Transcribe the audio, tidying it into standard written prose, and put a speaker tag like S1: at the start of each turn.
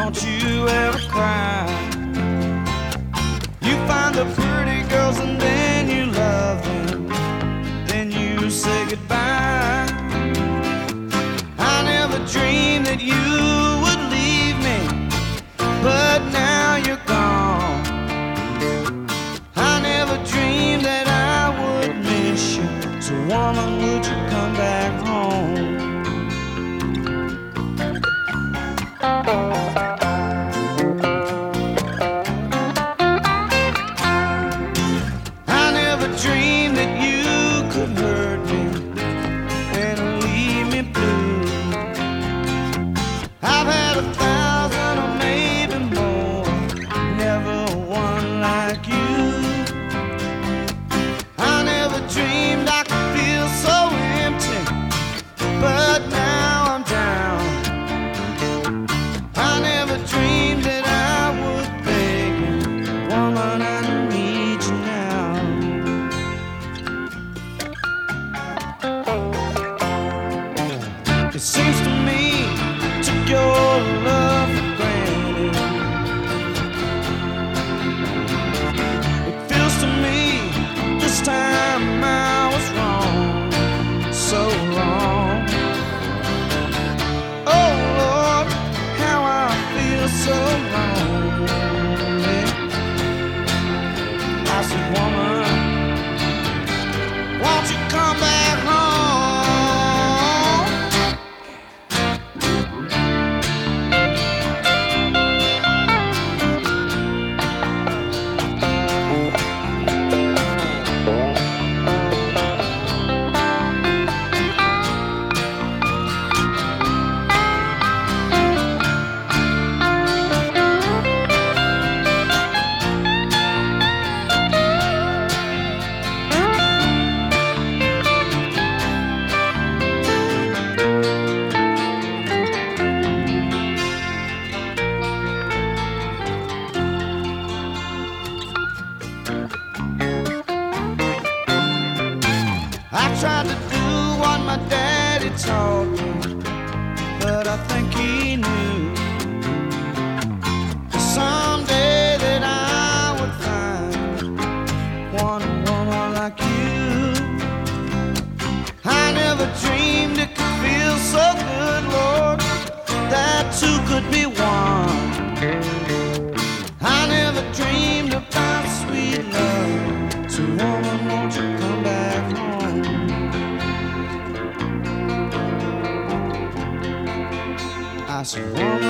S1: don't you ever cry. You find the pretty girls and then you love them, then you say goodbye. I never dreamed that you would leave me, but now you're gone. I never dreamed that I would miss you, so woman, would you come back home? I never dreamed that you could hurt me and leave me blue. I've had 1,000 or maybe more, never one like you. I never dreamed I could feel so empty, but now I'm down. I never dreamed that I would beg you, woman, I need you now. It seems to me I took your love for granted. It feels to me this time I was wrong, so wrong. Oh Lord, how I feel so lonely. I said, woman, won't you come back home? I tried to do what my daddy taught me, but I think he knew someday that I would find one woman like you. I never dreamed it could feel so good, Lord, that two could be one. I never dreamed about sweet love, so woman, won't you come back home? I said, woman,